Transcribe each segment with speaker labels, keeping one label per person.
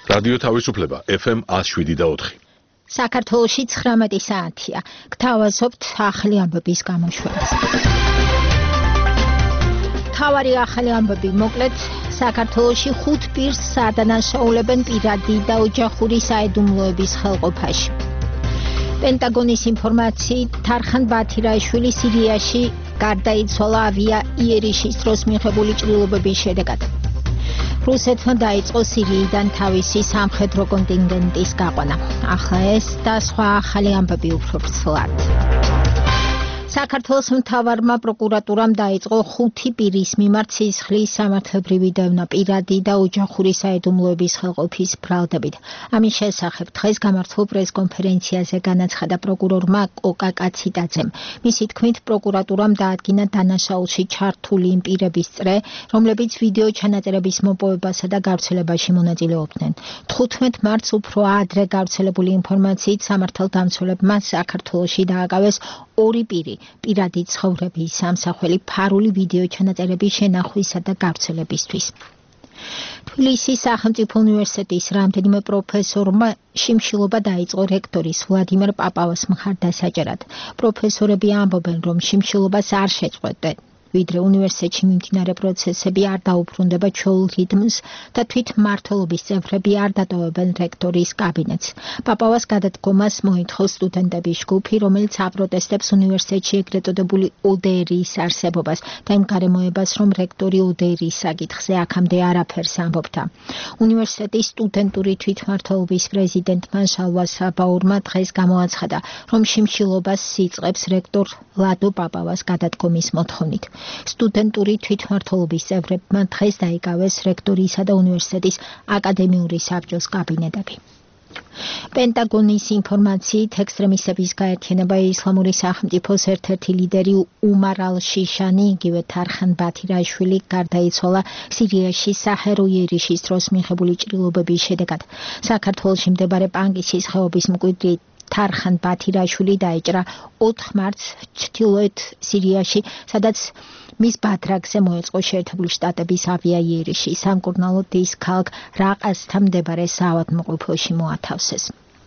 Speaker 1: რადიო თავისუფლება FM 107.4.
Speaker 2: საქართველოში 19 საათია. გთავაზობთ ახალი ამბების გამოშვებას. თავარი ახალი ამბები მოკლედ საქართველოში 5 პირს ადანაშაულებენ პირადი და ოჯახური საიდუმლოების ხელყოფაში. პენტაგონის ინფორმაციით თარხან ბათირაშვილი სირიაში გარდაიცვალა ავია იერიშის დროს მიღებული ჭრილობების შედეგად. რუსეთმა დაიწყო სირიიდან თავისი სამხედრო კონტინგენტის გაყვანა. ახლა ეს და სხვა ახალი ამბები უფრო ვრცლად. საქართველოს მთავარმა პროკურატურამ დაიწყო 5 პირის მიმართ სისხლის სამართლებრივი დევნა პირადი და ოჯახური საიდუმლოების ხელყოფის ბრალდებით. ამის შესახებ დღეს გამართულ პრესკონფერენციაზე განაცხადა პროკურორმა კოკა კაციტაძემ. მისი თქმით, პროკურატურამ დაადგინა დანაშაულში ჩართული იმ პირების წრე, რომლებიც ვიდეო ჩანაწერების მოპოვებასა და გავრცელებაში მონაწილეობდნენ. 15 მარტს უფრო ადრე გავრცელებული ინფორმაციით სამართალდამცველებმა საქართველოში დააკავეს 2 პირი. პირადი ცხოვრების სამსახველი ფარული ვიდეო ჩანაწერების შენახვისა და გავრცელებისთვის. თბილისის სახელმწიფო უნივერსიტეტის რამდენიმე პროფესორმა შიმშილობა დაიწყო რექტორის ვლადიმერ პაპავას მხარდასაჭერად. პროფესორები ამბობენ, რომ შიმშილობას არ შეწყვეტენ. ვიდრე უნივერსიტეტში მიმდინარე პროცესები არ დაუბრუნდება ჩვეულ რიტმს და თვით მმართველობის წევრები არ დატოვებენ რექტორის კაბინეტს. პაპავას გადადგომას მოითხოვს სტუდენტების ჯგუფი, რომელიც აპროტესტებს უნივერსიტეტში ეგრეთ წოდებული ODR-ის არსებობას და იმ გარემოებას, რომ რექტორი ODR-ის საკითხზე აქამდე არაფერს ამბობდა. უნივერსიტეტის სტუდენტური თვითმმართველობის პრეზიდენტმა შალვა საბაურმა დღეს გამოაცხადა, რომ შიმშილობას იწყებს რექტორ ლადო პაპავას გადადგომის მოთხოვნით. სტუდენტური თვითმმართველობის წევრებმა დღეს დაიკავეს რექტორისა და უნივერსიტეტის აკადემიური საბჭოს კაბინეტები. პენტაგონის ინფორმაციით ექსტრემისტების გაერთიანება ისლამური სახელმწიფოს ერთ-ერთი ლიდერი უმარ ალ-შიშანი, იგივე თარხან ბათირაშვილი გარდაიცვალა სირიაში საჰერო იერიშის დროს მიღებული ჭრილობების შედეგად. საქართველოში მდებარე პანკისის ხეობის მკვიდრი თარხან ბათირაშვილი დაიჭრა 4 მარტს ჩრდილოეთ სირიაში, სადაც მის ბათრაგზე მოეწყო შეერთებული შტატების ავიაიერიში. სამკურნალოდ ის ქალაქ რაყასთან მდებარე საავადმყოფოში მოათავსეს.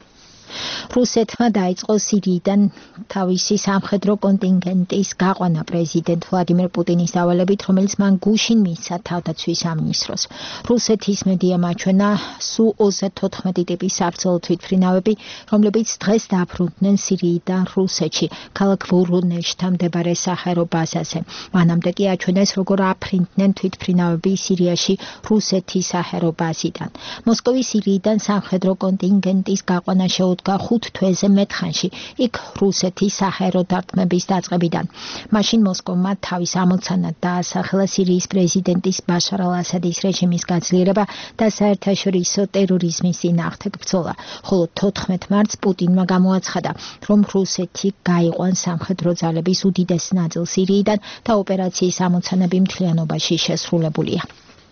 Speaker 2: რუსეთმა დაიწყო სირიიდან თავისი სამხედრო კონტინგენტის გაყვანა პრეზიდენტ ვლადიმერ პუტინის დავალებით, რომელიც მან გუშინ მისცა თავდაცვის სამინისტროს. რუსეთის მედიამ აჩვენა Su-34 ტიპის საბრძოლო თვითმფრინავები, რომლებიც დღეს დაბრუნდნენ სირიიდან რუსეთში, ქალაქ ვორონეჟთან მდებარე საჰაერო ბაზაზე. მანამდე კი აჩვენეს, როგორ აფრინდნენ თვითმფრინავები სირიაში რუსეთის საჰაერო ბაზიდან. მოსკოვის სირიიდან სამხედრო კონტინგენტის გაყვანა შეუდგა 5 თვეზე მეტხანში, იქ რუსეთის საჰაერო დარტყმების დაწყებიდან. მაშინ მოსკოვმა თავის ამოცანად დაასახელა სირიის პრეზიდენტის ბაშარ ალ-ასადის რეჟიმის გაძლიერება და საერთაშორისო ტერორიზმის წინააღმდეგ ბრძოლა, ხოლო 14 მარტს პუტინმა გამოაცხადა, რომ რუსეთი გაიყვანს სამხედრო ძალების უდიდეს ნაწილს სირიიდან და ოპერაციის ამოცანები მთლიანობაში შესრულებულია.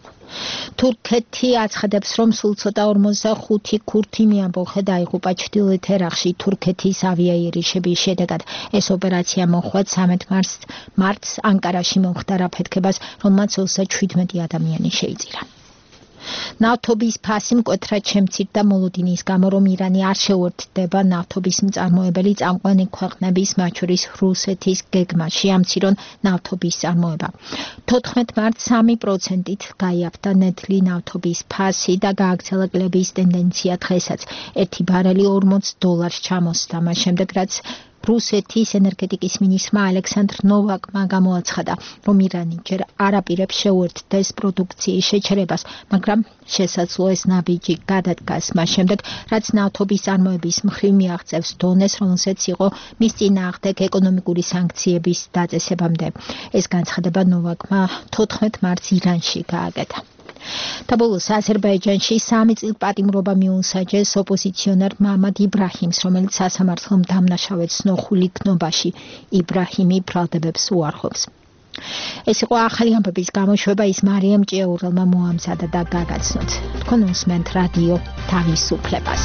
Speaker 2: თურქეთი აცხადებს, რომ სულ ცოტა 45 ქურთი მიამბოხე დაიღუპა ჩრდილოეთ ერაყში თურქეთის ავიაიერიშების შედეგად. ეს ოპერაცია მოჰყვა 13 მარტს ანკარაში მომხდარ აფეთქებას, რომელმაც 37 ადამიანი შეიწირა. ნავთობის ფასი მკვეთრად შემცირდა მოლოდინის გამო, რომ ირანი არ შეუერთდება ნავთობის მწარმოებელი წამყვანი ქვეყნების, მათ შორის რუსეთის გეგმაში ამცირონ ნავთობის წარმოება. 14 მარტს 3%-ით გაიაფთა ნედლი ნავთობის ფასი და გააგრძელა კლების ტენდენცია დღესაც. 1 ბარელი $40 ჩამოსდა, მას შემდეგ რაც რუსეთის ენერგეტიკის მინისტრმა ალექსანდრ ნოვაკმა გამოაცხადა, რომ ირანი ჯერ არ აპირებს შეუერთდეს პროდუქციის შეჩერებას, მაგრამ შესაძლოა ეს ნაბიჯი გადადგას მას შემდეგ, რაც ნავთობის წარმოების მხრივ მიაღწევს დონეს, რომელზეც იყო მის წინააღმდეგ ეკონომიკური სანქციების დაწესებამდე. ეს განცხადება ნოვაკმა 14 მარტს ირანში გააკეთა. Tabulus აზერბაიჯანში 3 წლის პატიმრობა მიუსაჯეს ოპოზიციონერ მამად იბრაჰიმს, რომელიც სასამართლომ დამნაშავედ სნოხული გნობაში. იბრაჰიმი ბრალდებებს უარყოფს. ეს იყო ახალი ამბების გამოშვება, ის მარიამ ჭიაურელმა მოამზადა და გაგაცნოთ. თქვენ უსმენთ რადიო თავისუფლებას.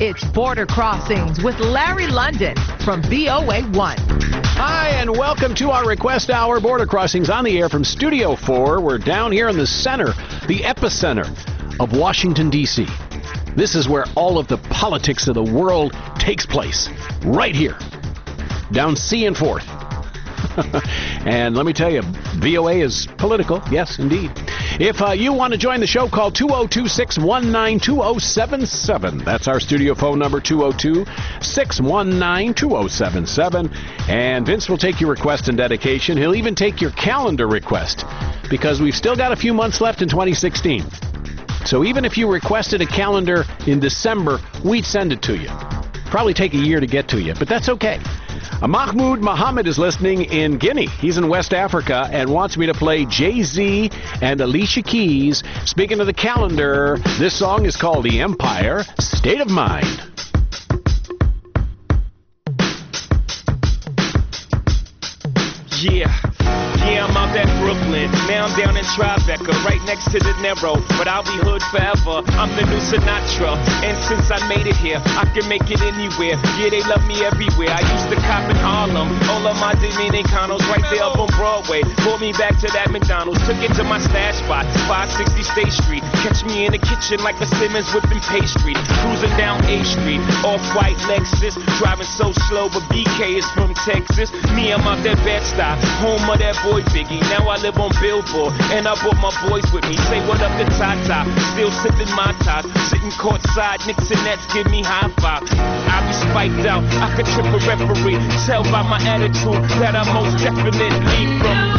Speaker 3: It's Border Crossings with Larry London from VOA1.
Speaker 4: Hi, and welcome to our Request Hour Border Crossings on the air from Studio 4. We're down here in the center, the epicenter of Washington, D.C. This is where all of the politics of the world takes place, right here, down C and 4th. And let me tell you, VOA is political. Yes, indeed. If you want to join the show, call 202-619-2077. That's our studio phone number, 202-619-2077. And Vince will take your request and dedication. He'll even take your calendar request, because we've still got a few months left in 2016. So even if you requested a calendar in December, we'd send it to you. Probably take a year to get to you, but that's okay. Mahmoud Mohammed is listening in Guinea. He's in West Africa and wants me to play Jay-Z and Alicia Keys. Speaking of the calendar, this song is called The Empire, State of Mind.
Speaker 5: Yeah, I'm out at Brooklyn. Now I'm down in Tribeca, right next to the Narrow. But I'll be hood forever. I'm the new Sinatra. And since I made it here, I can make it anywhere. Yeah, they love me everywhere. I used to cop in Harlem. All of my Dominicanos right there up on Broadway. Pulled me back to that McDonald's. Took it to my stash spot, 560 State Street. Catch me in the kitchen like a Simmons whipping pastry. Cruising down A Street, off-white Lexus. Driving so slow, but BK is from Texas. Me, I'm out that Bed-Stuy, home of that boy Biggie. Now I live on Billboard, and I brought my boys with me. Say what up to Tata, still sipping my top. Sitting courtside, Knicks and Nets give me high five. I be spiked out, I could trip a referee. Tell by my attitude that I most definitely from.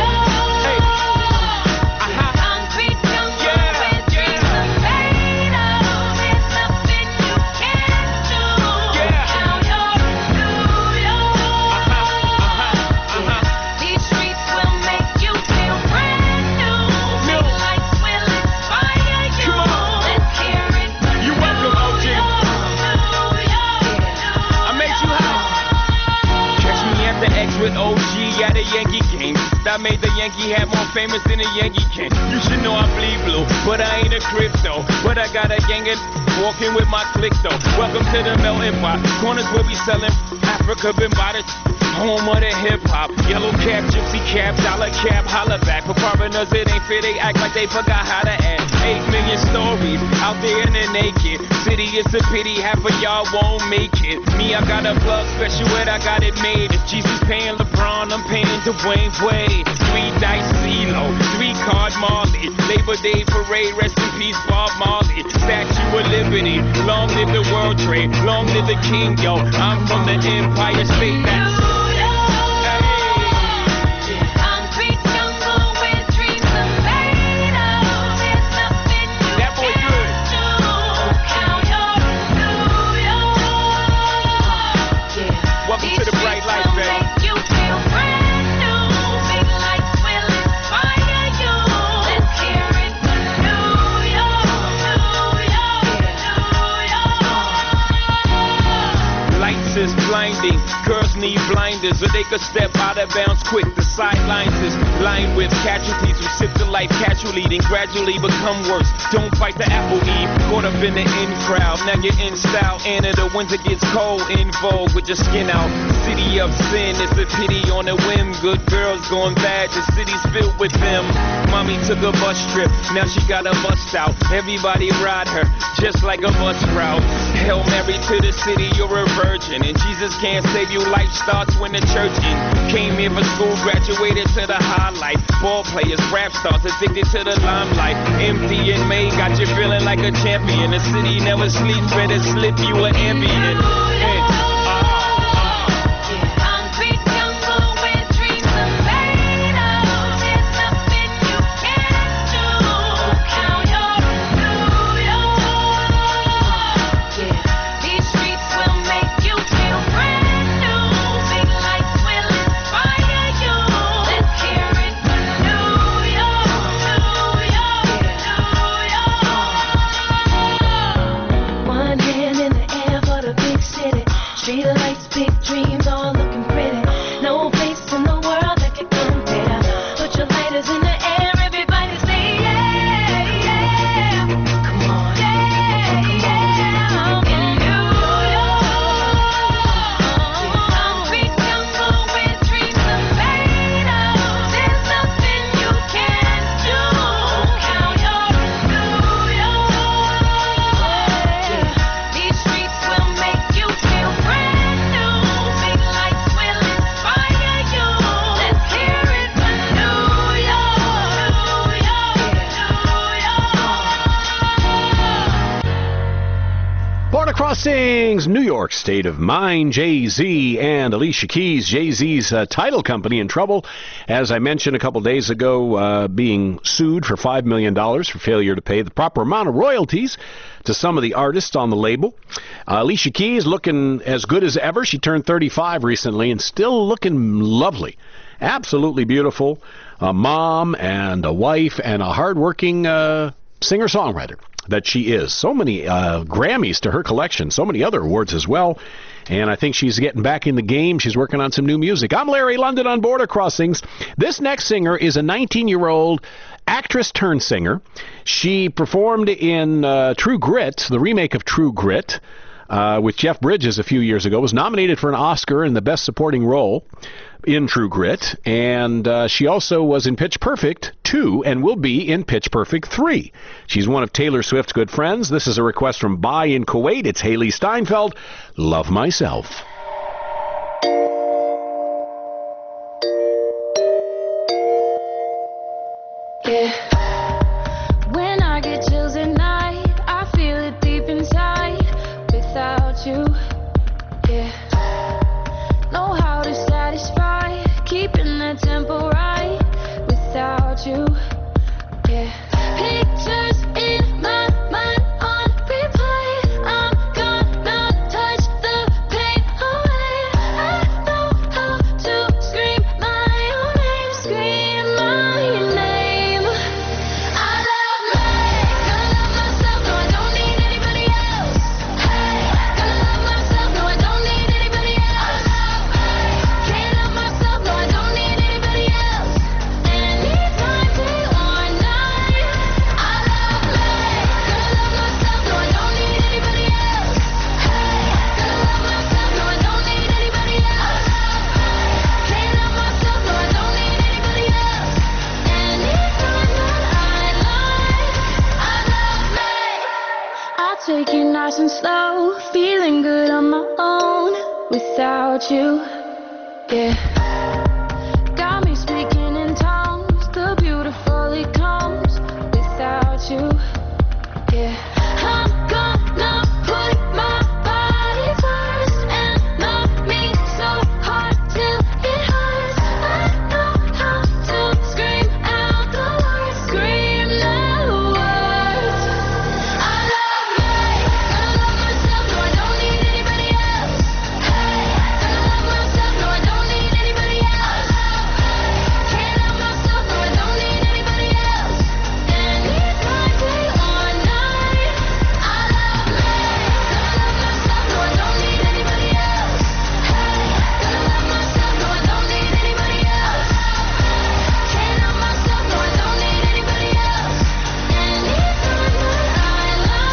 Speaker 5: With OG at a Yankee game. That made the Yankee hat more famous than a Yankee can. You should know I bleed blue, but I ain't a crypto. But I got a gang of walking with my click though. Welcome to the melting pot. Corners where we selling Africa been by the home of the hip-hop. Yellow cap, gypsy cap, dollar cap, holla back. For foreigners it ain't fair, they act like they forgot how to act. 8 million stories out there in the naked city. It's a pity half of y'all won't make it. Me, I got a plug special ed, I got it made. If Jesus paying LeBron, I'm paying Dwayne Wade. 3 dice CeeLo, 3 card Marley. Labor Day parade, rest in peace Bob Marley. Statue of Liberty, long live the World Trade, long live the King, yo. I'm from the Empire State. That's blinding. Girls need blinders so they could step out of bounds quick. The sidelines is lined with casualties who sip the life casually, then gradually become worse. Don't fight the apple eve, caught up in the in crowd. Now you're in style, and the winter gets cold, in vogue with your skin out. City of sin, it's a pity on a whim. Good girls going bad, the city's filled with them. Mommy took a bus trip, now she got a bust out. Everybody ride her, just like a bus route. Hail Mary to the city, you're a virgin, and Jesus can't save you. Life starts when the church ends. Came here for school, graduated to the highlight. Ball players, rap stars, addicted to the limelight. Empty in May, got you feeling like a champion. The city never sleeps, better slip you an ambient.
Speaker 4: Crossings, New York State of Mind, Jay-Z and Alicia Keys. Jay-Z's title company in trouble, as I mentioned a couple days ago, being sued for $5 million for failure to pay the proper amount of royalties to some of the artists on the label. Alicia Keys looking as good as ever. She turned 35 recently and still looking lovely. Absolutely beautiful. A mom and a wife and a hardworking singer-songwriter that she is. So many Grammys to her collection, so many other awards as well. And I think she's getting back in the game. She's working on some new music. I'm Larry London on Border Crossings. This next singer is a 19-year-old actress turned singer. She performed in True Grit, the remake of True Grit, with Jeff Bridges a few years ago, was nominated for an Oscar in the Best Supporting Role in True Grit, and she also was in Pitch Perfect 2 and will be in Pitch Perfect 3. She's one of Taylor Swift's good friends. This is a request from Bai in Kuwait. It's Haley Steinfeld, Love Myself.
Speaker 6: Yeah. When I get chills at night, I feel it deep inside. Without you, yeah. Know how to satisfy, keeping the tempo right. Without you, yeah. Pictures in my mind on replay. I'm gonna touch the pain away. I know how to scream my own name, scream my name. I love me, gonna love myself, no I don't need anybody else. Hey, gonna love myself, no I don't need anybody else. Can't love myself, no I don't need anybody else. Anytime, day or night. I love me, gonna love myself, no I don't need anybody else. Hey, gonna love myself, no I don't need anybody else. Can't love myself, no I don't need anybody else. Anytime that I love me. I take it nice and slow, feeling good on my own without you. Yeah. Got me speaking in tongues, the beautiful it comes without you. Yeah. I'm gonna put my body first and love me so hard till it hurts. I know how to scream out the words, scream the words. I love me, gonna love myself, no I don't need anybody else. Hey, gonna love myself, no I don't need anybody else. Can't love myself, no I don't need anybody else. Anytime, day or night. I love me, gonna love myself, no I don't need anybody else. Hey, gonna love myself, no I don't need anybody else. Can't love myself, no I don't need anybody else. Anytime that I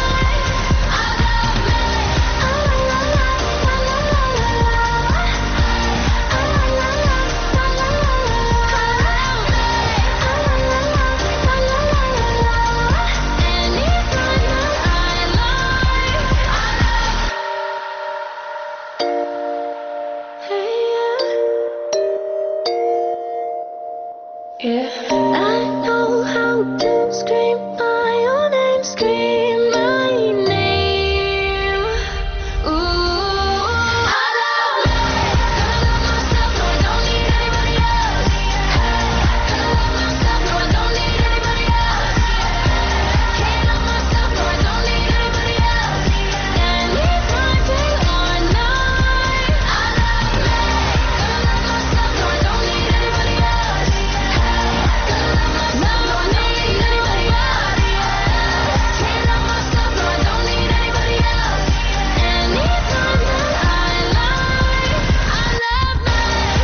Speaker 6: yeah, I know how to scream my own name, scream my name. Ooh, I love me, gonna love myself, no I don't need anybody else. Hey, gonna love myself, no I don't need anybody else. Can't love myself, no I don't need anybody else. Anytime, day or night. I love me, gonna love myself, no I don't need anybody else. Gonna love myself, no I don't need anybody else. Can't love myself, no I don't need anybody else. Anytime that I love me.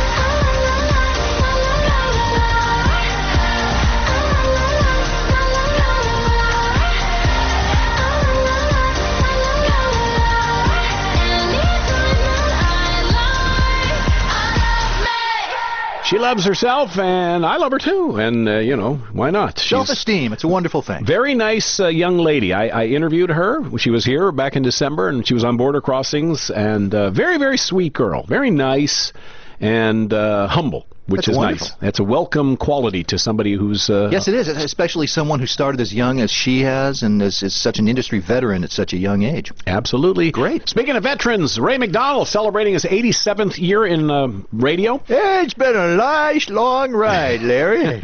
Speaker 4: She loves herself, and I love her too. And, why not? She's
Speaker 7: Self-esteem. It's a wonderful thing.
Speaker 4: very nice young lady. I interviewed her. She was here back in December, and she was on Border Crossings. And very, very sweet girl. Very nice and humble. which is
Speaker 7: wonderful.
Speaker 4: nice. That's a welcome quality to somebody who's...
Speaker 7: Yes, it is, especially someone who started as young as she has and is such an industry veteran at such a young age.
Speaker 4: Absolutely.
Speaker 7: Great.
Speaker 4: Speaking of veterans, Ray McDonald celebrating his 87th year in radio.
Speaker 7: It's been a nice, long ride, Larry.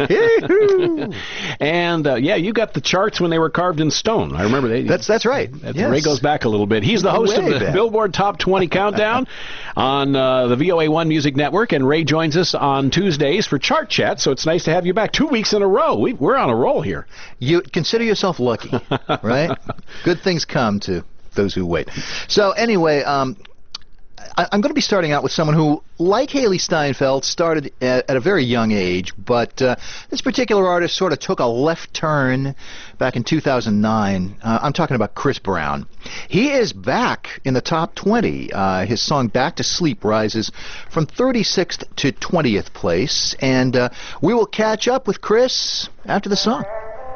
Speaker 4: And, you got the charts when they were carved in stone. I remember they...
Speaker 7: That's right. Yes.
Speaker 4: Ray goes back a little bit. He's the host of the Billboard Top 20 Countdown on the VOA1 Music Network, and Ray joins us on Tuesdays for Chart Chat, so it's nice to have you back 2 weeks in a row. We're on a roll here.
Speaker 7: You consider yourself lucky, right? Good things come to those who wait. So anyway, I'm going to be starting out with someone who, like Haley Steinfeld, started at a very young age, but this particular artist sort of took a left turn back in 2009. I'm talking about Chris Brown. He is back in the top 20. His song Back to Sleep rises from 36th to 20th place, and we will catch up with Chris after the song.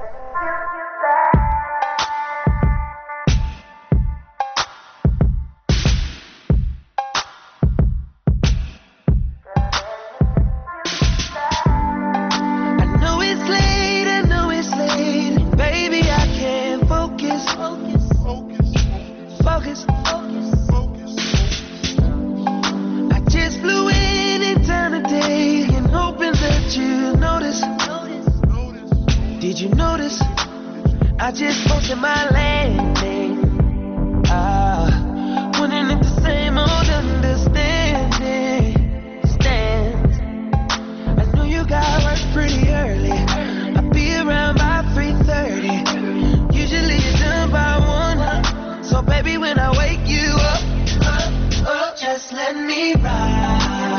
Speaker 8: Did you notice? I just posted my landing. Wondering if the same old understanding stands. I know you got work pretty early. I'll be around by 3:30. Usually you're done by 1. So baby, when I wake you up, just let me ride.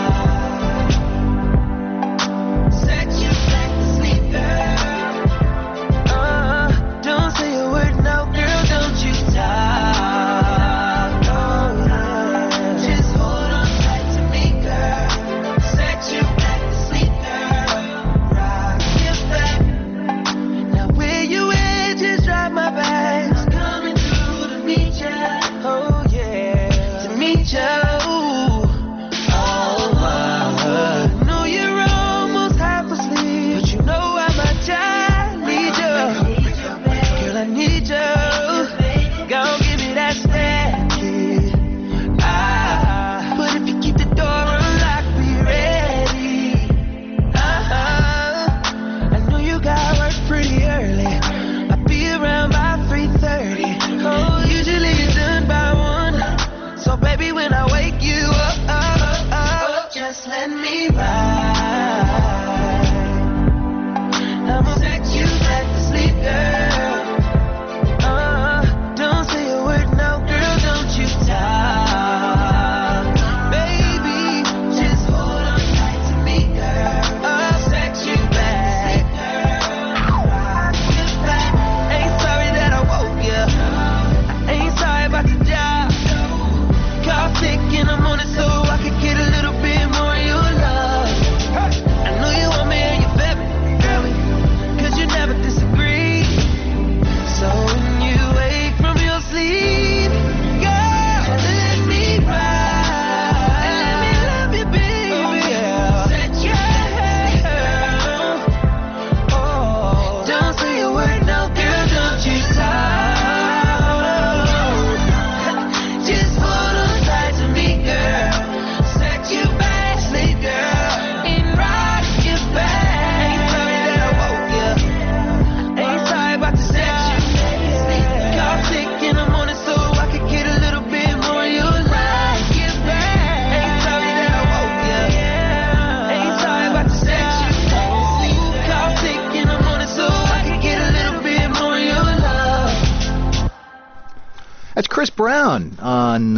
Speaker 7: Chris Brown on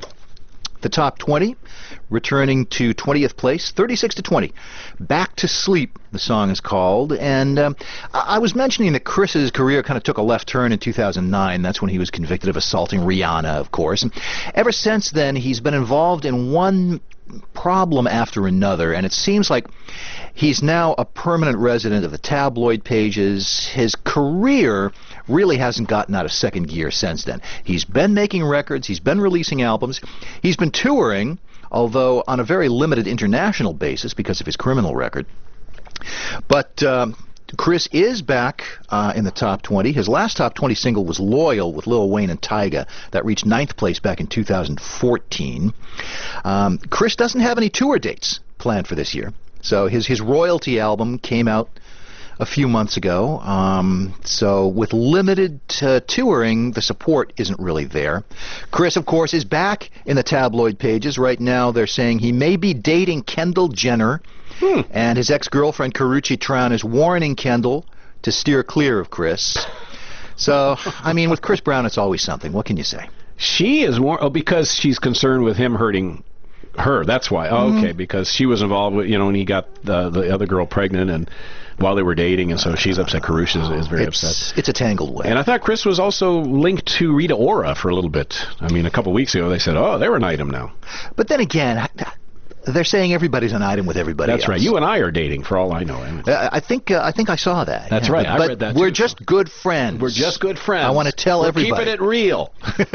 Speaker 7: the top 20, returning to 20th place, 36 to 20. Back to Sleep, the song is called. And I was mentioning that Chris's career kind of took a left turn in 2009. That's when he was convicted of assaulting Rihanna, of course. And ever since then, he's been involved in one problem after another, and it seems like he's now a permanent resident of the tabloid pages. His career really hasn't gotten out of second gear since then. He's been making records, he's been releasing albums, he's been touring although on a very limited international basis because of his criminal record. But Chris is back in the top 20. His last top 20 single was Loyal with Lil Wayne and Tyga. That reached 9th place back in 2014. Chris doesn't have any tour dates planned for this year. So his royalty album came out a few months ago. So with limited touring, the support isn't really there. Chris, of course, is back in the tabloid pages. Right now they're saying he may be dating Kendall Jenner. And his ex-girlfriend, Karrueche Tran, is warning Kendall to steer clear of Chris. So, I mean, with Chris Brown, it's always something. What can you say?
Speaker 4: She is because she's concerned with him hurting her. That's why. Oh, okay, because she was involved with, and he got the other girl pregnant and while they were dating, and so she's upset. Karrueche is very upset.
Speaker 7: It's a tangled web.
Speaker 4: And I thought Chris was also linked to Rita Ora for a little bit. I mean, a couple weeks ago they said, oh, they're an item now.
Speaker 7: But then again, they're saying everybody's an item with everybody else.
Speaker 4: That's right. You and I are dating, for all I know.
Speaker 7: I think I saw that.
Speaker 4: That's right.
Speaker 7: But
Speaker 4: I read that,
Speaker 7: we're
Speaker 4: too.
Speaker 7: just good friends.
Speaker 4: We're just good friends.
Speaker 7: I want to tell everybody.
Speaker 4: Keeping it real.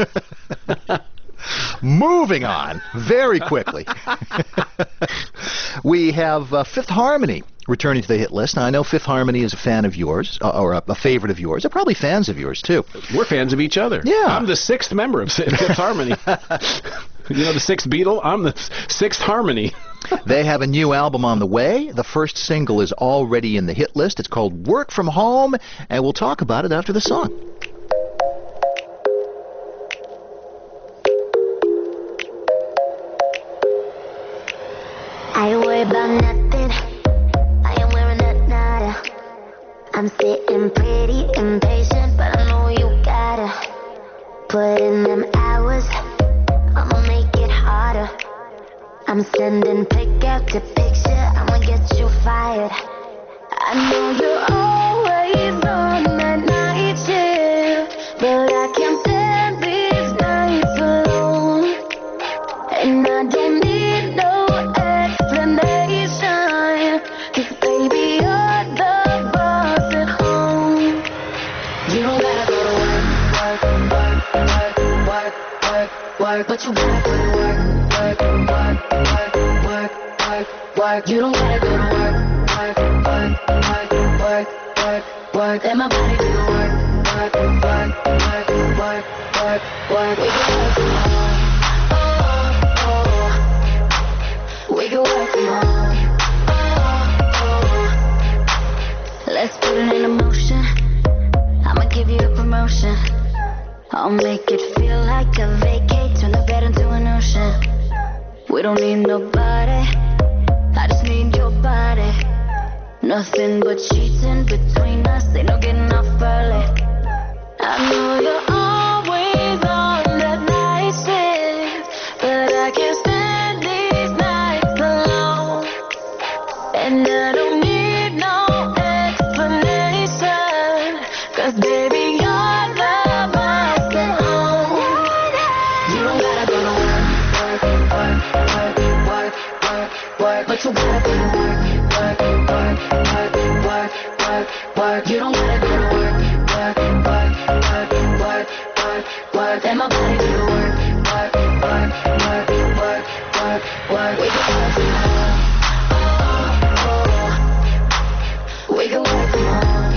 Speaker 7: Moving on very quickly. We have Fifth Harmony returning to the hit list. Now, I know Fifth Harmony is a fan of yours, or a favorite of yours. They're probably fans of yours, too.
Speaker 4: We're fans of each other.
Speaker 7: Yeah.
Speaker 4: I'm the 6th member of Fifth Harmony. You know the 6th Beatle? I'm the 6th Harmony.
Speaker 7: They have a new album on the way. The first single is already in the hit list. It's called Work From Home, and we'll talk about it after the song.
Speaker 9: I ain't worried about nothing. I am wearing a nada. I'm sitting pretty impatient, but I know you gotta put in them hours. I'ma make it harder. I'm sending pick after picture. I'ma get you fired. I know you're always on that night shift, but I can't stand these nights alone. And I don't need no explanation, 'cause baby you're the boss at home. You don't gotta go to work, but you gotta go to work. You don't gotta go to work. Let my body do the work. We can work from home. We can work from home. Let's put it in motion. I'ma give you a promotion. I'll make it feel like a vacate. Turn the bed into an ocean. We don't need nobody. I just need your body. Nothing but cheating between us. Ain't no getting off early. I know you're always on that night shift, but I can't stand these nights alone. And I don't need no explanation, 'cause baby you're the boss at home. You don't gotta go to work, but you gotta go to work. You don't gotta go to work. Let my body do the work. We can work from home. We can work from home.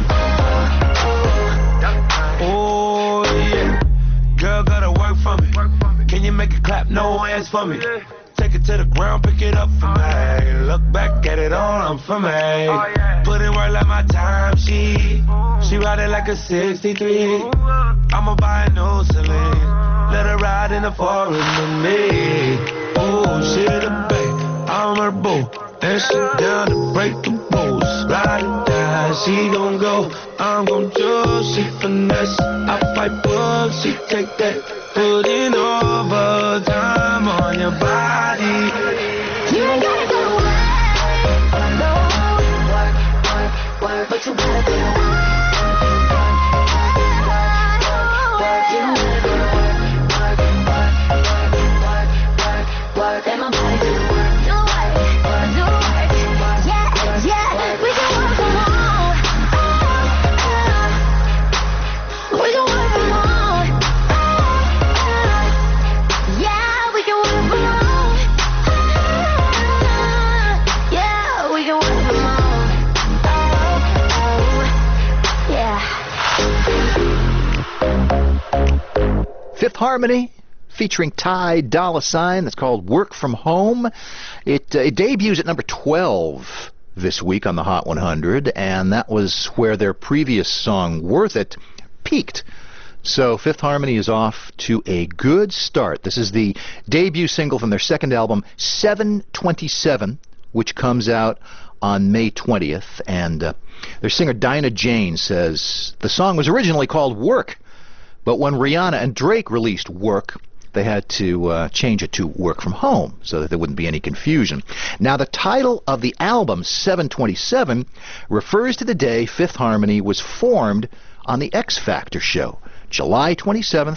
Speaker 8: Oh yeah, girl gotta work for me. Can you make it clap? No hands for me. Take it to the ground, pick it up for me. Look back at it all, I'm for me. Put in work like my time sheet. She ride it like a 63. I'ma buy a new Celine. Let her ride in the forest with me. Oh, she the babe, I'm her boo. And she down to break the rules. Ride or die, she gon' go. I'm gon' choose, she finesse. I fight bugs, she take that. Putting overtime on your body.
Speaker 9: You ain't gotta go to work, but you gotta go to work. You don't gotta go to work. Let my body do the work. Do work. Yeah, we can work from home. We can work from home. Yeah, we can work from home.
Speaker 7: Fifth Harmony, featuring Ty Dolla $ign. That's called Work From Home. It debuts at number 12 this week on the Hot 100, and that was where their previous song, Worth It, peaked. So Fifth Harmony is off to a good start. This is the debut single from their second album, 727, which comes out on May 20th. And their singer Dinah Jane says the song was originally called Work, but when Rihanna and Drake released Work, they had to change it to Work From Home so that there wouldn't be any confusion. Now, the title of the album, 727, refers to the day Fifth Harmony was formed on the X Factor show, July 27th,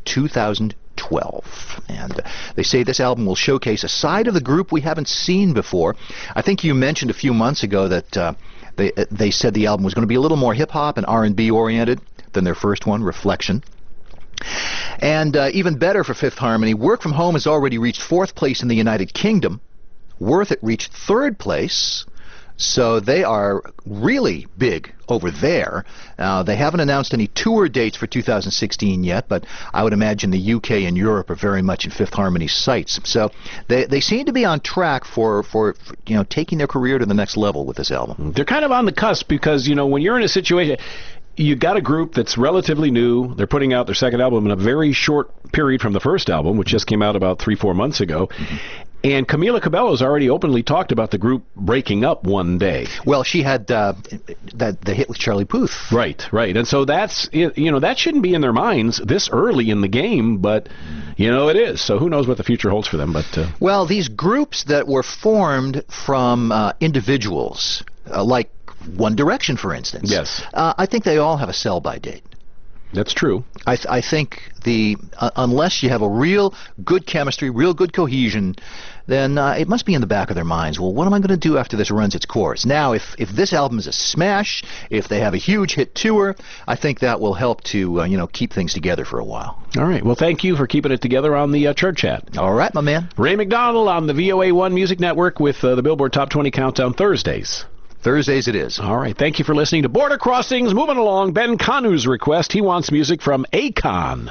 Speaker 7: 2012. And they say this album will showcase a side of the group we haven't seen before. I think you mentioned a few months ago that they said the album was going to be a little more hip-hop and R&B oriented than their first one, Reflection. And even better for Fifth Harmony, Work From Home has already reached 4th place in the United Kingdom. Worth It reached 3rd place. So they are really big over there. They haven't announced any tour dates for 2016 yet, but I would imagine the UK and Europe are very much in Fifth Harmony's sights. So they seem to be on track for taking their career to the next level with this album.
Speaker 4: They're kind of on the cusp because, when you're in a situation, you got a group that's relatively new. They're putting out their second album in a very short period from the first album, which just came out about 3-4 months ago. And Camila Cabello's already openly talked about the group breaking up one day.
Speaker 7: Well, she had the hit with Charlie Puth.
Speaker 4: Right. And so that's, that shouldn't be in their minds this early in the game, but, it is. So who knows what the future holds for them. But
Speaker 7: well, these groups that were formed from individuals, like One Direction, for instance.
Speaker 4: Yes.
Speaker 7: I think they all have a sell-by date.
Speaker 4: That's true.
Speaker 7: I think unless you have a real good chemistry, real good cohesion, then it must be in the back of their minds. Well, what am I going to do after this runs its course? Now, if this album is a smash, if they have a huge hit tour, I think that will help to keep things together for a while.
Speaker 4: All right. Well, thank you for keeping it together on the Church Chat.
Speaker 7: All right, my man.
Speaker 4: Ray McDonald on the VOA1 Music Network with the Billboard Top 20 Countdown Thursdays.
Speaker 7: Thursdays it is.
Speaker 4: All right. Thank you for listening to Border Crossings. Moving along, Ben Kanu's request. He wants music from Akon.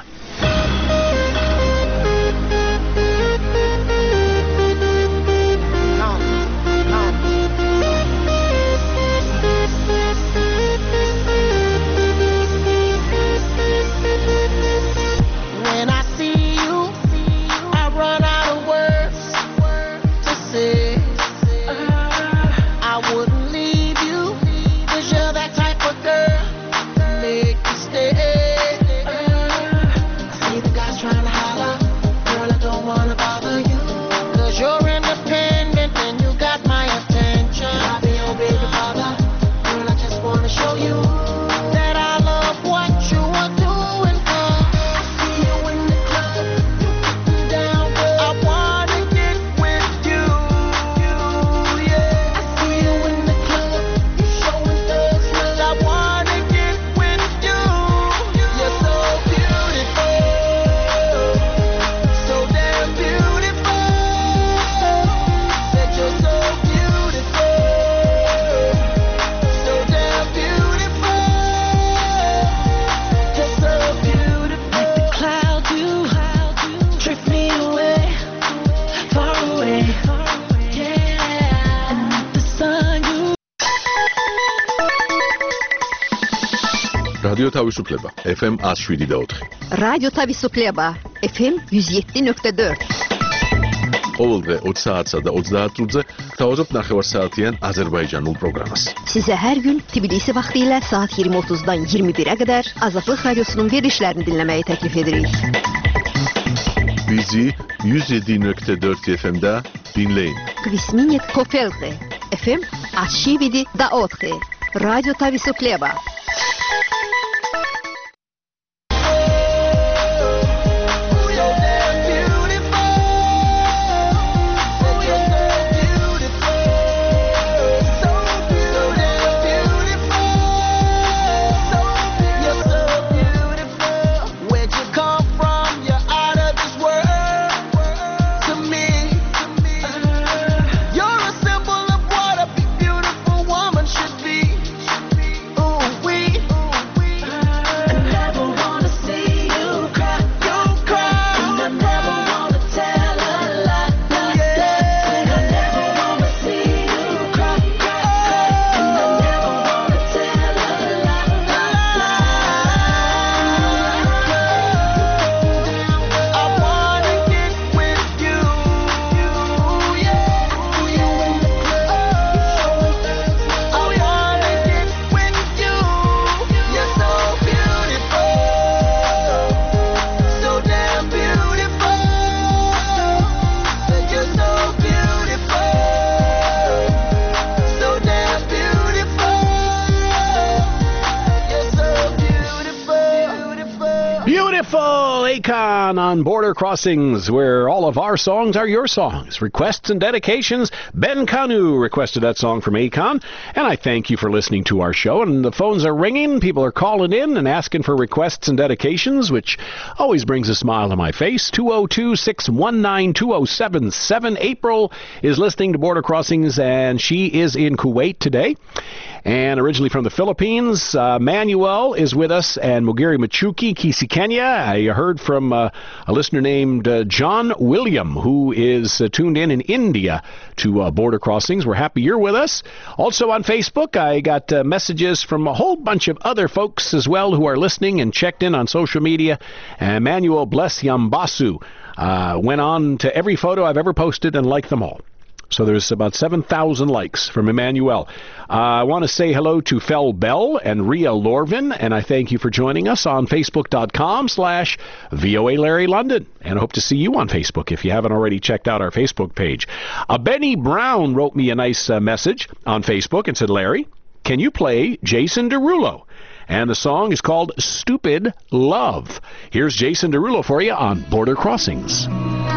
Speaker 8: When I see you, I run out of words to say. I wouldn't leave you, 'cause you're that type of girl to make me stay. I see the guys trying to holler, girl, I don't wanna bother you, 'cause you're independent and you got my attention. I'll be your baby father, girl, I just wanna show you that I love what you are doing. I see you in the club, you getting down good. I wanna get with you, yeah. I see you in the club, you showing thugs love. I wanna get with you. You're so beautiful, so damn beautiful. Said you're so beautiful, so damn beautiful. You're so beautiful. Like the clouds you drift me away, far away. Yeah, and like the sun you.
Speaker 1: რადიო თავისუფლება FM 107.4.
Speaker 10: რადიო თავისუფლება FM 107.4.
Speaker 1: ყოველდღე 20 საათსა და 30 წუთზე გთავაზობთ ნახევარსაათიან აზერბაიჯანულ პროგრამას.
Speaker 10: Size her gün Tbilisi vaxtilə saat 20:30-dan 21-ə qədər Azadlıq Radiosunun verilişlərini dinləməyi təklif edirik.
Speaker 1: Bizi 107.4 FM-də dinləyin.
Speaker 10: Kvisminit Kofelqe FM 107.4. Radyo Tavisupleba.
Speaker 8: You're a symbol of what a beautiful woman should be. Ooh, we
Speaker 4: Beautiful Akon on Border Crossings, where all of our songs are your songs. Requests and dedications. Ben Kanu requested that song from Akon, and I thank you for listening to our show. And the phones are ringing. People are calling in and asking for requests and dedications, which always brings a smile to my face. 202-619-2077. April is listening to Border Crossings, and she is in Kuwait today. And originally from the Philippines, Manuel is with us, and Mugeri Machuki, Kisi, Kenya. I heard from a listener named John William, who is tuned in India to Border Crossings. We're happy you're with us. Also on Facebook, I got messages from a whole bunch of other folks as well who are listening and checked in on social media. Manuel Bless Yambasu went on to every photo I've ever posted and liked them all. So there's about 7,000 likes from Emmanuel. I want to say hello to Fel Bell and Rhea Lorvin, and I thank you for joining us on Facebook.com/VOA Larry London. And I hope to see you on Facebook if you haven't already checked out our Facebook page. Benny Brown wrote me a nice message on Facebook and said, Larry, can you play Jason Derulo? And the song is called Stupid Love. Here's Jason Derulo for you on Border Crossings.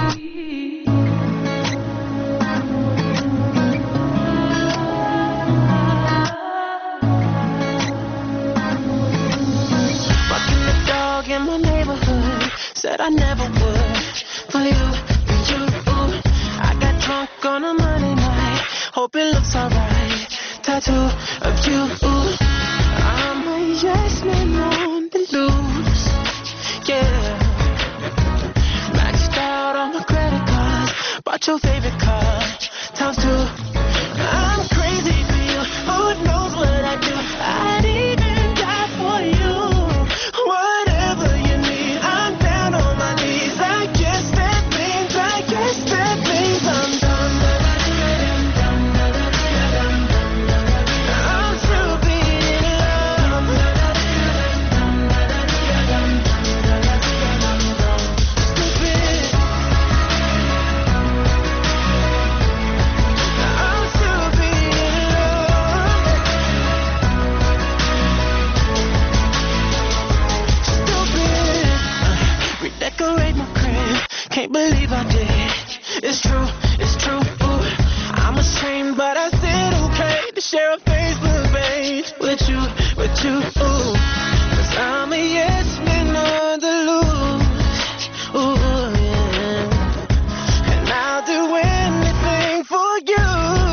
Speaker 8: In my neighborhood, said I never would. For you, ooh. I got drunk on a Monday night, hope it looks alright. Tattoo of you, ooh. I'm a yes man on the loose, yeah. Maxed out on my credit cards, bought your favorite car, times 2. I'm crazy for you, who knows what I do. I'd even die for you. Whatever you need, I'm down on my knees. I guess that means I'm done. I'm through being in love. Stupid. I'm through being in love. Redecorate my crib, can't believe I did. It's true, ooh. I'm ashamed, but I said okay to share a Facebook page with you, ooh. 'Cause I'm a yes man on the loose, ooh, yeah. And I'll do anything for you,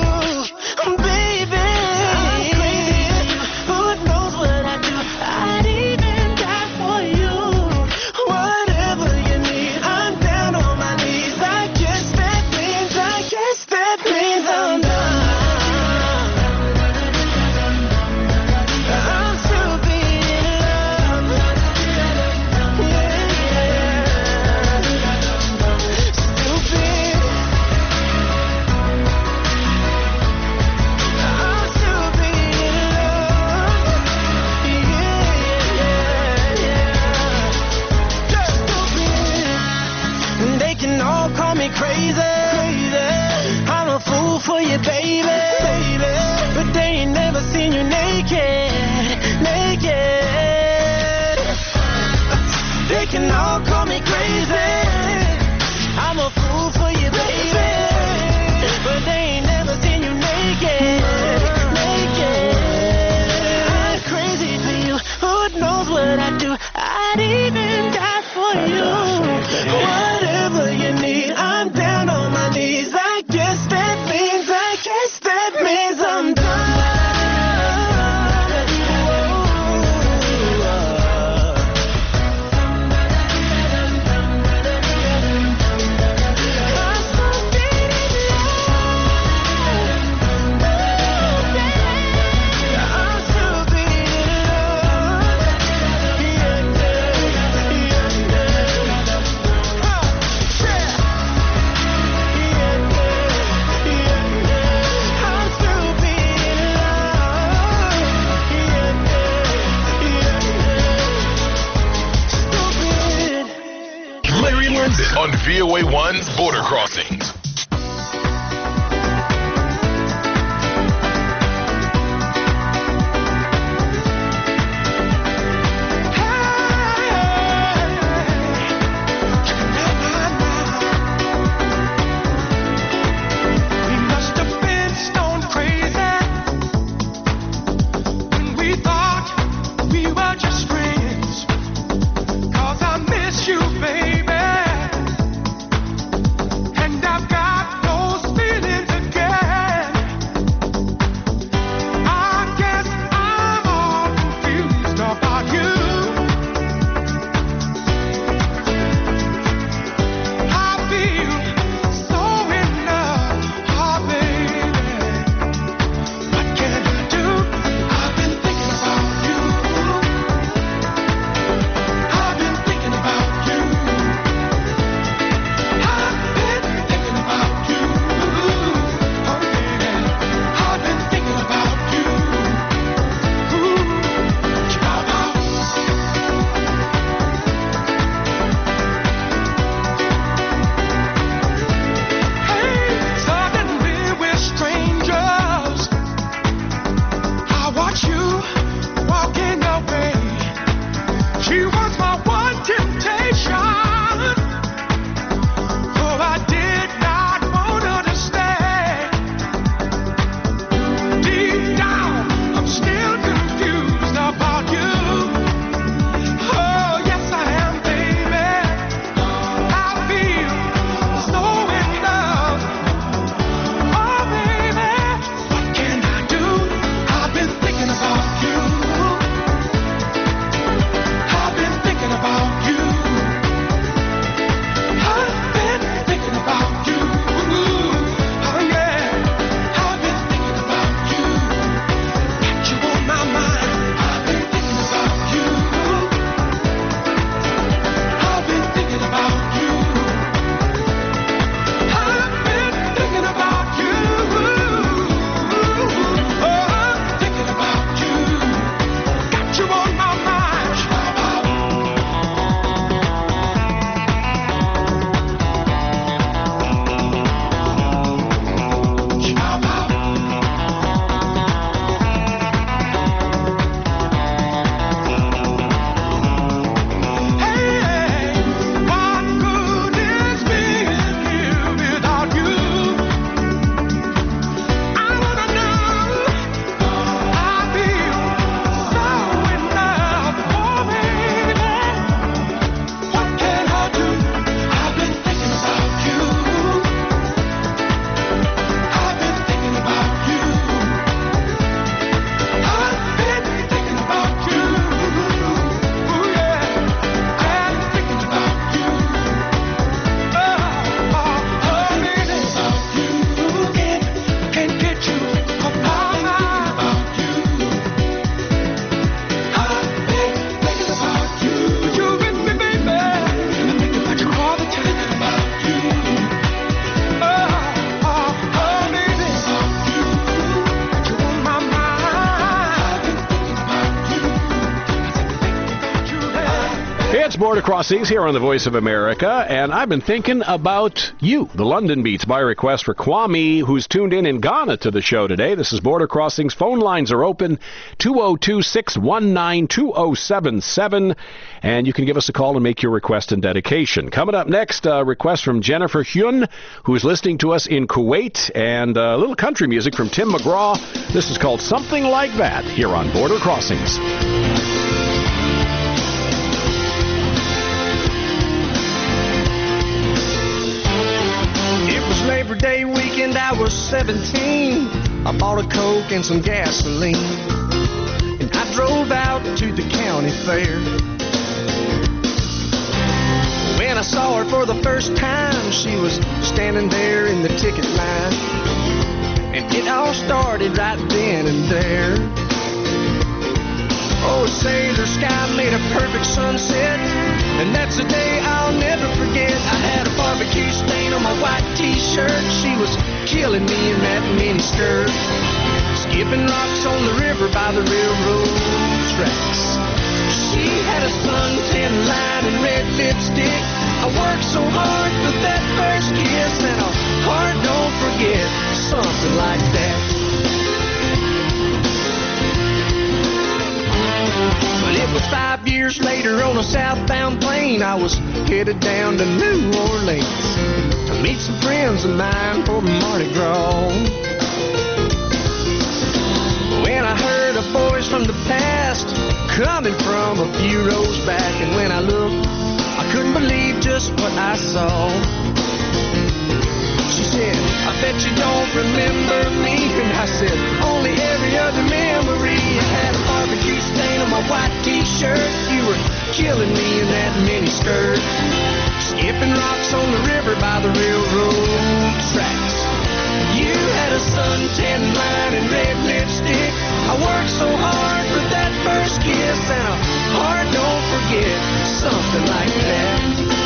Speaker 8: baby. I'm crazy, who knows what I do. I'd even die for you. Whatever you need, I'm down on my knees. I guess that means I'm done. I'm through being in love. Yeah. Stupid. I'm through being in love. Yeah. Stupid. They can all call me crazy. I'm a fool for you, baby. But they ain't never seen you naked. They can all call me crazy. I'm a fool for you, baby. But they ain't never seen you naked. I'm crazy for you. Who knows what I do? I'd even die for you. Whatever you need, I'm down on my knees. I guess that means I'm done.
Speaker 11: On VOA1's Border Crossings.
Speaker 4: It's Border Crossings here on the Voice of America, and I've been thinking about you. The London Beats by request for Kwame, who's tuned in Ghana to the show today. This is Border Crossings. Phone lines are open, 202-619-2077, and you can give us a call and make your request and dedication. Coming up next, a request from Jennifer Hyun, who's listening to us in Kuwait, and a little country music from Tim McGraw. This is called Something Like That here on Border Crossings.
Speaker 12: Labor Day weekend, I was 17. I bought a Coke and some gasoline, and I drove out to the county fair. When I saw her for the first time, she was standing there in the ticket line, and it all started right then and there. Oh, say the sky made a perfect sunset, and that's a day I'll never forget. I had a barbecue stain on my white t-shirt. She was killing me in that mini skirt, skipping rocks on the river by the railroad tracks. She had a suntan line and red lipstick. I worked so hard for that first kiss, and a heart don't forget something like that. But it was 5 years later on a southbound plane. I was headed down to New Orleans to meet some friends of mine for Mardi Gras. When I heard a voice from the past coming from a few rows back, and when I looked, I couldn't believe just what I saw. She said, I bet you don't remember me. And I said, only every other memory. I had a barbecue stain on my white t-shirt. You were killing me in that mini skirt, skipping rocks on the river by the railroad tracks. You had a suntan line and red lipstick. I worked so hard for that first kiss, and a heart don't forget something like that.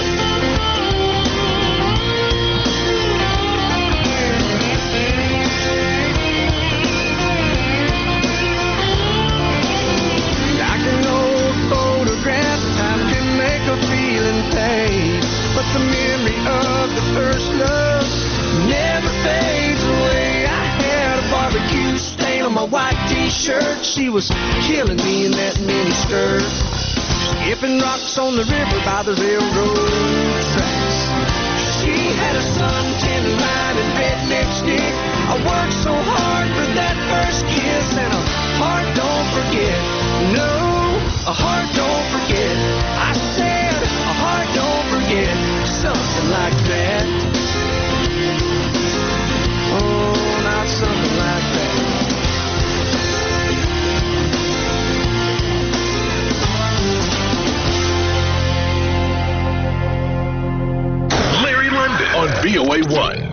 Speaker 12: But the memory of the first love never fades away. I had a barbecue stain on my white t-shirt. She was killing me in that mini skirt, skipping rocks on the river by the railroad tracks. She had a suntan line and red lipstick. I worked so hard for that first kiss, and a heart don't forget. No, a heart don't forget. I said a heart don't forget something like that. Oh, not something like that.
Speaker 11: Larry London on VOA1.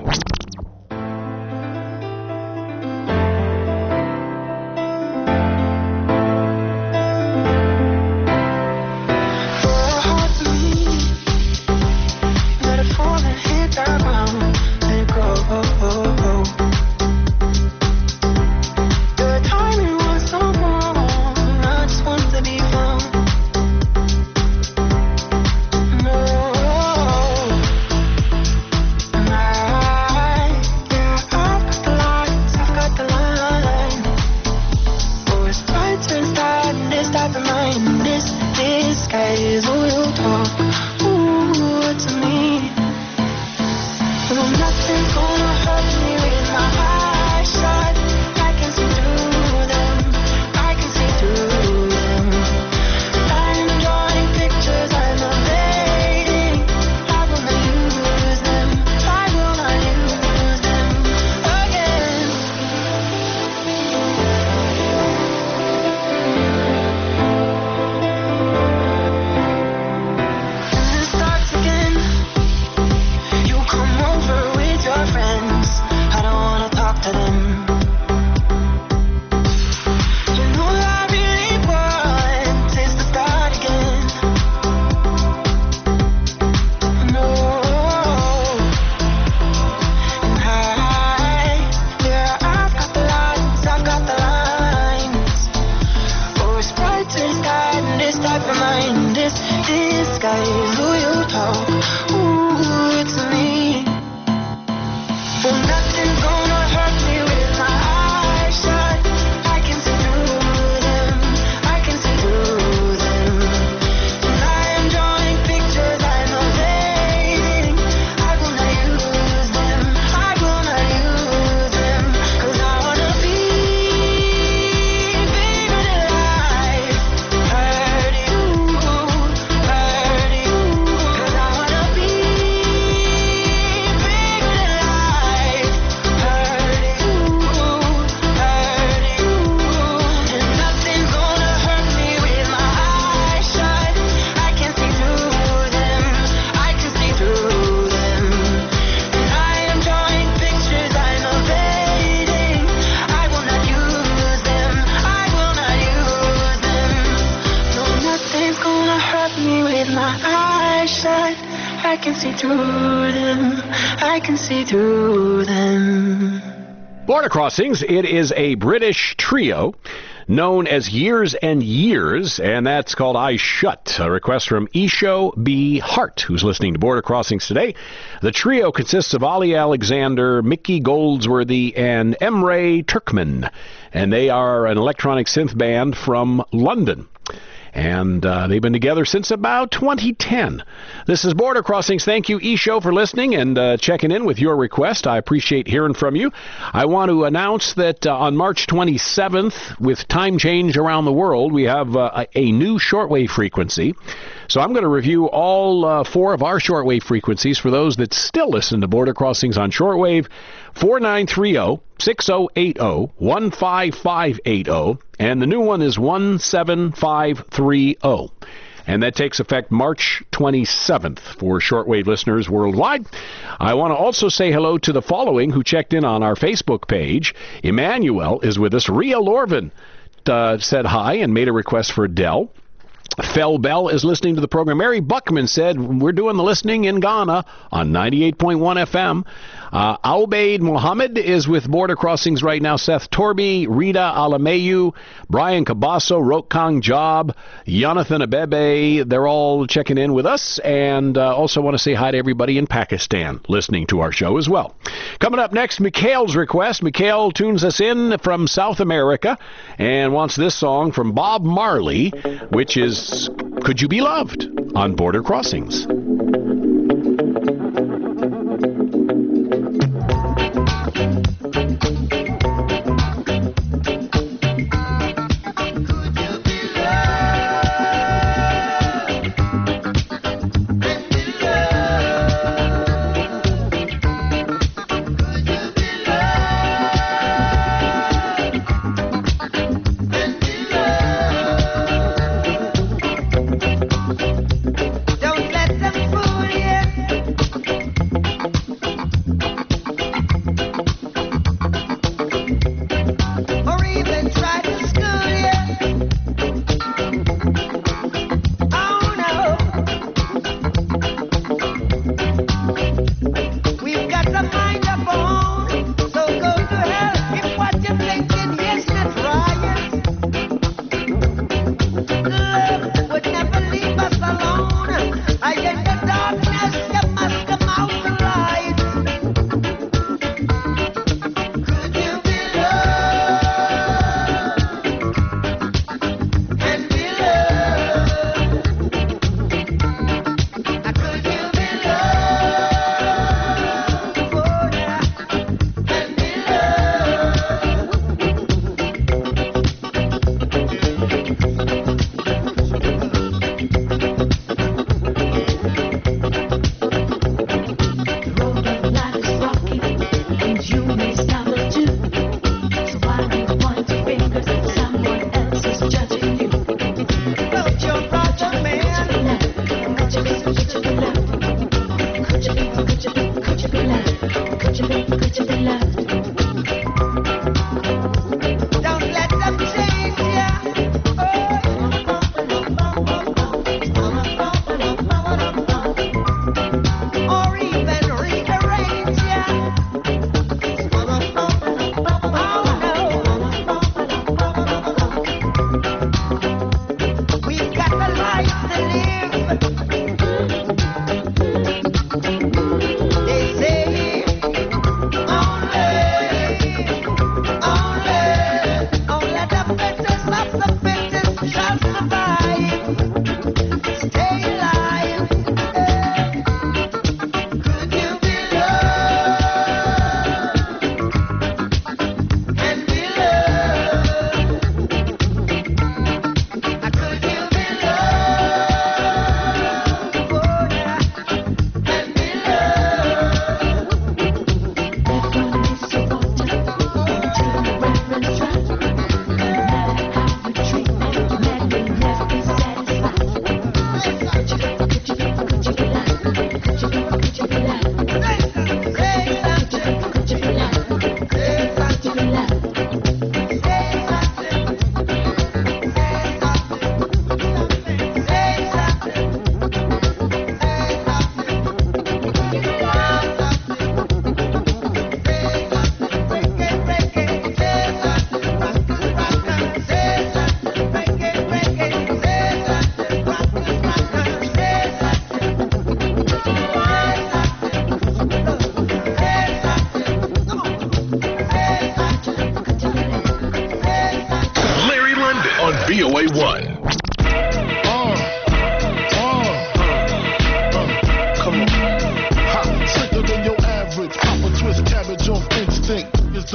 Speaker 6: No.
Speaker 8: eyes, who you talk, ooh, it's me. Well, nothing's gonna hurt me with my eyes shut. I can see through them, I can see through them. And I am drawing pictures, I'm evading. I will not use them, I will not use them. 'Cause I wanna be bigger than life. Hurt you, hurt you. 'Cause I wanna be bigger than life. Hurt you, hurt you. And nothing's gonna hurt me with my eyes shut. I can see through them, I can see through them. And I am drawing pictures, I'm evading. I will not use them, I will not use them. No, nothing's gonna hurt me with my eyes shut. I can see through them, I can see through them.
Speaker 4: Border Crossings, it is a British trio known as Years and Years, and that's called Eyes Shut, a request from Isho B. Hart, who's listening to Border Crossings today. The trio consists of Ali Alexander, Mickey Goldsworthy, and Emre Turkman, and they are an electronic synth band from London. And they've been together since about 2010. This is Border Crossings. Thank you, Isho, for listening and checking in with your request. I appreciate hearing from you. I want to announce that on March 27th, with time change around the world, we have a new shortwave frequency. So I'm going to review all 4 of our shortwave frequencies for those that still listen to Border Crossings on shortwave. 4930, 6080, 15580, and the new one is 17530. And that takes effect March 27th for shortwave listeners worldwide. I want to also say hello to the following who checked in on our Facebook page. Emmanuel is with us. Rhea Lorvin said hi and made a request for Adele. Fel Bell is listening to the program. Mary Buckman said, we're doing the listening in Ghana on 98.1 FM. Aubaid Mohammed is with Border Crossings right now. Seth Torby, Rita Alameyu, Brian Cabasso, Rokkang Job, Jonathan Abebe. They're all checking in with us. And also want to say hi to everybody in Pakistan listening to our show as well. Coming up next, Mikhail's request. Mikhail tunes us in from South America and wants this song from Bob Marley, which is Could You Be Loved on Border Crossings.
Speaker 8: Don't let them fool you.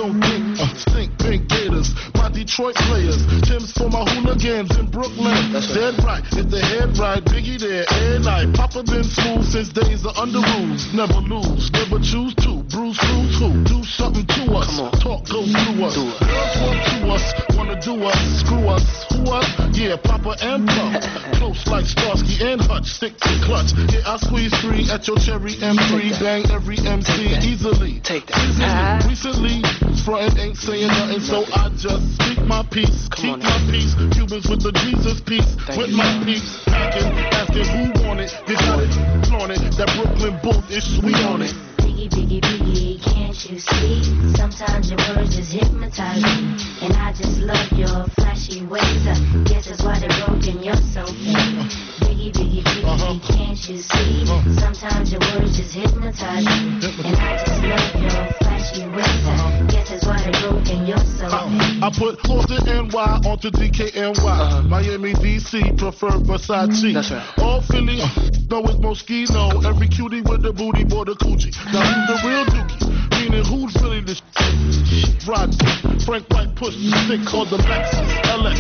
Speaker 13: don't think, stink pink gators. My Detroit players, Tim's for my hooligans in Brooklyn. Dead right, if the head right, Biggie there, and I. Papa been smooth since days of under rules. Never lose, never choose to. Bruce, who's who? Do something to us. Talk, go through us. Girls want to us, wanna do us, screw us. Who us? Yeah, Papa and Puff. Close like Starsky and Hutch, stick to clutch. Yeah, I squeeze free at your cherry M3. Bang every MC easily.
Speaker 14: Take that.
Speaker 13: Recently, frontin' ain't saying nothing, so I just speak my peace. Keep my peace. Cubans with the Jesus peace. With my peace. Packing, asking who want it. You got it, flaunt it. That Brooklyn booth is sweet on it.
Speaker 9: Biggie, biggie, biggie, can't you see? Sometimes your words just hypnotize me. And I just love your flashy ways. Guess that's why they're broken, you're so fake. Biggie, biggie, biggie, can't you see? Sometimes your words just hypnotize me. And I just love your flashy ways. Guess that's why they're broken, you're so fake.
Speaker 13: I put Boston NY onto DKNY. Miami, DC, prefer Versace.
Speaker 14: That's right.
Speaker 13: All Philly, know it's Moschino. Every cutie with the booty, boy, the coochie. Now who's the real dookie? Meaning who's really the Rod, Frank White pushed the stick called the Lexus LX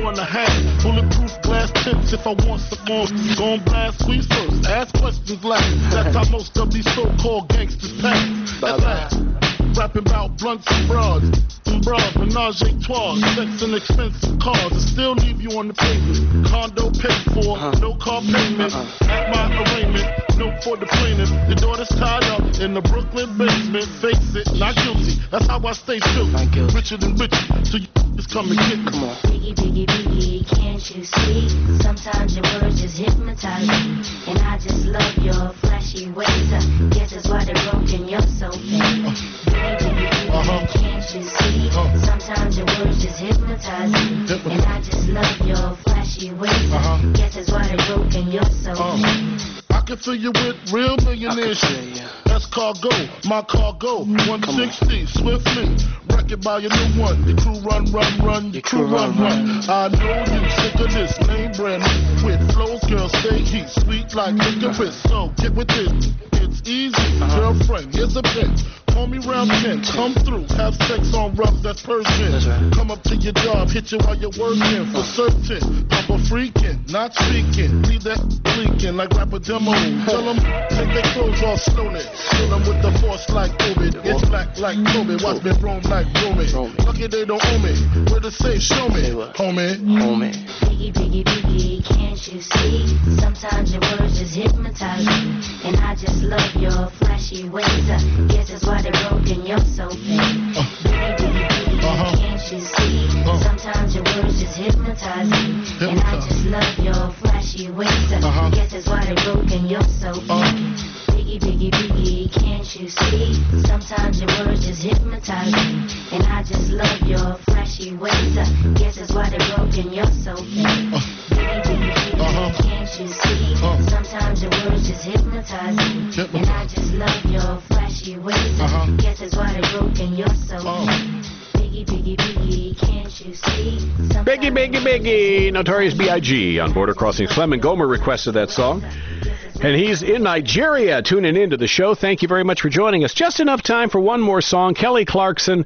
Speaker 13: 4.5. Bulletproof glass tips if I want some more. Gon' blast squeeze first, ask questions last. That's how most of these so-called gangsters pass. At last, rapping about blunts and broads. And bras, menage a trois, sex and expensive cars. And still leave you on the pavement. Condo paid for, no car payment. At my arraignment, no for the plaintiff. Your daughter's tied up in the Brooklyn basement. Face it, not guilty. That's how I stay still. Richer than richer, so you just come and get me.
Speaker 9: Biggie, biggie, biggie, can't you see? Sometimes your words just hypnotize me. And I just love your flashy ways. Guess that's why they're broken, you're so fake. Biggie, biggie, biggie, can't you see? Sometimes your words just hypnotize me. And I just love your flashy ways. Guess that's why they're broken, you're so fake.
Speaker 13: I can fill you with real millionaire shit. That's cargo, my cargo. 160, swiftly. Wreck it by your new one. Your crew run. Your crew run. I know you sick of this name brand with flows, girl, stay heat. Sweet like licorice. So get with this. It's easy. Girlfriend, here's a pin. Call me round 10, come through, have sex on rough, that's Persian. Right. Come up to your job, hit you while you're working, for certain. Papa freaking, not speaking, leave that leaking like rapper demo. Tell them, take their clothes off slowly. Kill them with the force like Ovid. It's black like Kobe, watch me roam like Roman. Lucky they don't own me, where to say, show me, homie.
Speaker 9: Biggie, biggie, biggie, can't you see? Sometimes your words just hypnotize me. And I just love your flashy ways. Guess that's why they're broken, you're so fake. Biggie, biggie, biggie, can't you see? Sometimes your words just hypnotize me. And I just love your flashy ways. Guess that's why they're broken, you're so fake. Biggie, biggie, biggie, can't you see? Sometimes your words just hypnotize me. And I just love your flashy ways. Guess that's why they're broken, you're so fake. Biggie, biggie, biggie, can't you see? Sometimes your words just hypnotize me. And I just love your flashy ways. Guess that's why they're broken, you're so fake. Biggie, biggie, biggie, can't you see?
Speaker 4: Biggie, biggie, biggie. Notorious B.I.G. on Border Crossings. Clement Gomer requested that song. And he's in Nigeria tuning into the show. Thank you very much for joining us. Just enough time for one more song. Kelly Clarkson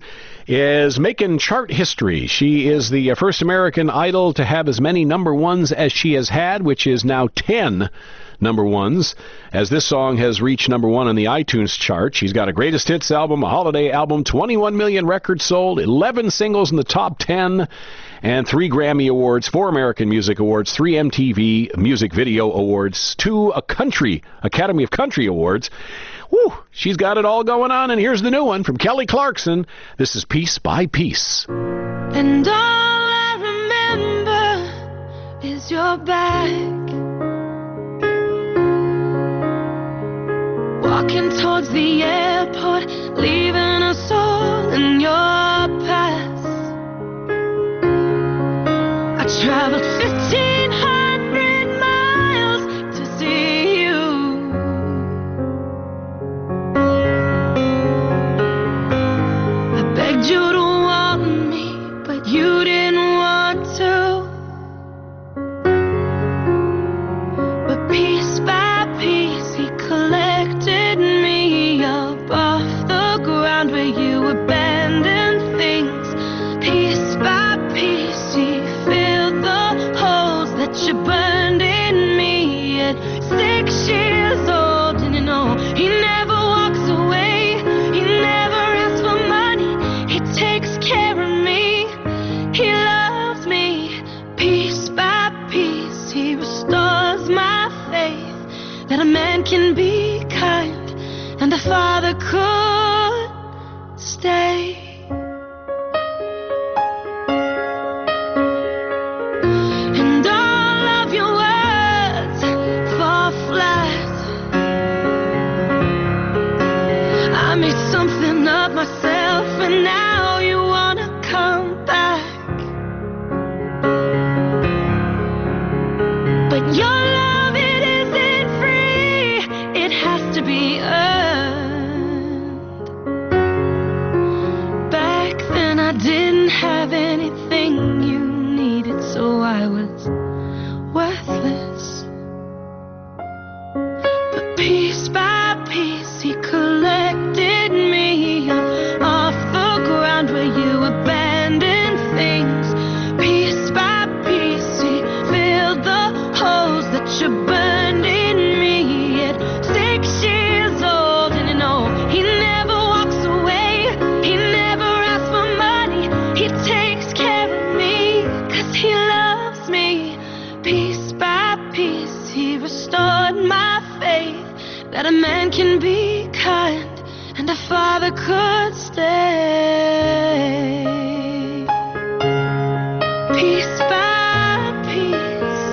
Speaker 4: is making chart history. She is the first American Idol to have as many number ones as she has had, which is now 10 number ones, as this song has reached number one on the iTunes chart. She's got a greatest hits album, a holiday album, 21 million records sold, 11 singles in the top 10, and 3 Grammy Awards, 4 American Music Awards, 3 MTV Music Video Awards, 2 Academy of Country Awards. Woo, she's got it all going on, and here's the new one from Kelly Clarkson. This is Piece by Piece.
Speaker 6: And all I remember is your back. Walking towards the airport, leaving us all in your past. I traveled 1,500 miles to see you. I begged you to want me, but you didn't want to. But piece by piece, he collected me up he never walks away. He never asks for money. He takes care of me. He loves me. Piece by piece, he restores my faith that a man can be kind and a father could stay. And all of your words fall flat. I made something of myself and now you wanna come back. But your love, it isn't free. It has to be earned. Back then I didn't have anything you needed, so I was worthless. But piece by piece he collected me off the ground where you abandoned things. Piece by piece he filled the holes that you burned in me at 6 years old. And you know he never walks away. He never asks for money. He takes care of me 'cause he loves me. Piece by piece he restored my faith that a man can be kind and a father could stay. Piece by piece,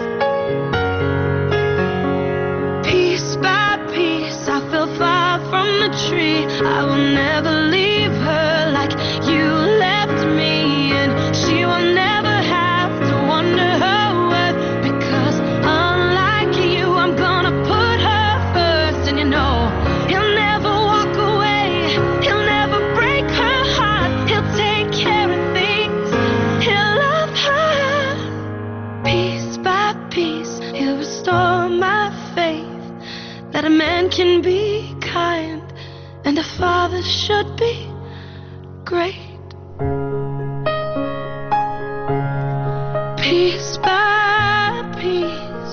Speaker 6: piece by piece, I fell far from the tree. I will never leave her like you left me, and she will never have to wonder her worth, because unlike you, I'm gonna put her first. And you know he'll never walk away. He'll never break her heart. He'll take care of things. He'll love her. Piece by piece, he'll restore my faith that a man can be kind and a father should be great. Piece by piece,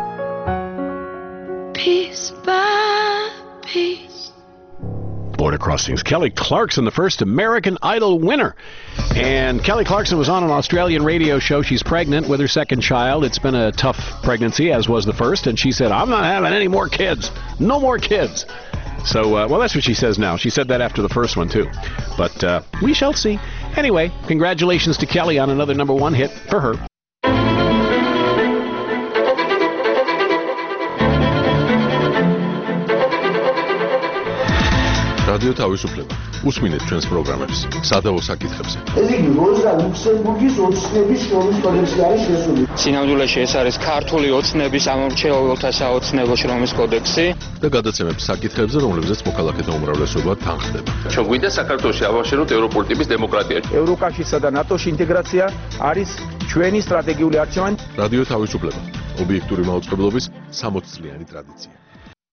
Speaker 6: piece by piece.
Speaker 4: Border Crossings. Kelly Clarkson, the first American Idol winner. And Kelly Clarkson was on an Australian radio show. She's pregnant with her second child. It's been a tough pregnancy, as was the first. And she said, I'm not having any more kids. No more kids. So, well, that's what she says now. She said that after the first one, too. But we shall see. Anyway, congratulations to Kelly on another #1 hit for her.
Speaker 1: რადიო თავისუფლება. უსმინეთ ჩვენს პროგრამებს სადავო საკითხებზე.
Speaker 14: ეს იგი როზა ლუქსემბურგის ოცნების შრომის კოდექსი არის შესული.
Speaker 15: სინამდვილეში ეს არის ქართული ოცნების ამომრჩეველთა საოცნებო შრომის კოდექსი
Speaker 1: და გადაცემებს საკითხებზე, რომლებზეც მოქალაქეთა უმრავლესობა თანხდება.
Speaker 11: ჩვენ გვინდა საქართველოში ავაშენოთ ევროპული ტიპის დემოკრატია.
Speaker 16: ევროკავშირსა და ნატოში ინტეგრაცია არის ჩვენი სტრატეგიული არჩევანი.
Speaker 1: რადიო თავისუფლება. ობიექტური მაუწყებლობის 60 წლიანი ტრადიცია.